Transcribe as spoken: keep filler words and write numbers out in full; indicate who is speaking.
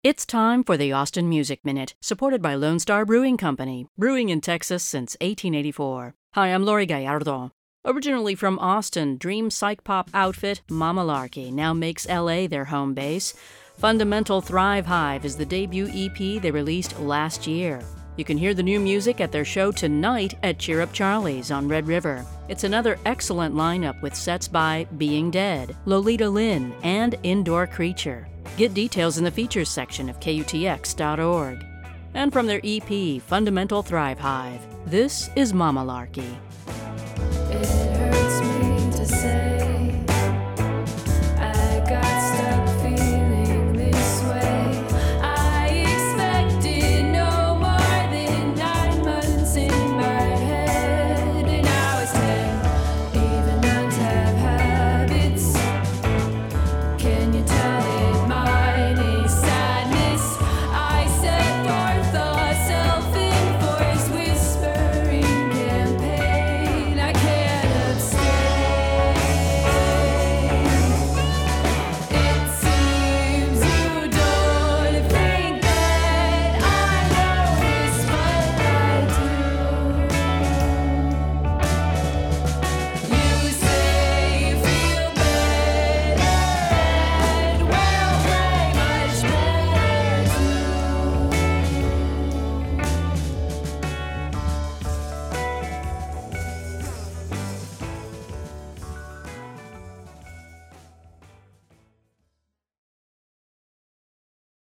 Speaker 1: It's time for the Austin Music Minute, supported by Lone Star Brewing Company, brewing in Texas since eighteen eighty-four. Hi, I'm Lori Gallardo. Originally from Austin, dream psych pop outfit Mama Larky now makes L A their home base. Fundamental Thrive Hive is the debut E P they released last year. You can hear the new music at their show tonight at Cheer Up Charlie's on Red River. It's another excellent lineup with sets by Being Dead, Lolita Lynn, and Indoor Creature. Get details in the features section of K U T X dot org. And from their E P, Fundamental Thrive Hive, this is Mama Larky.
Speaker 2: It hurts me to say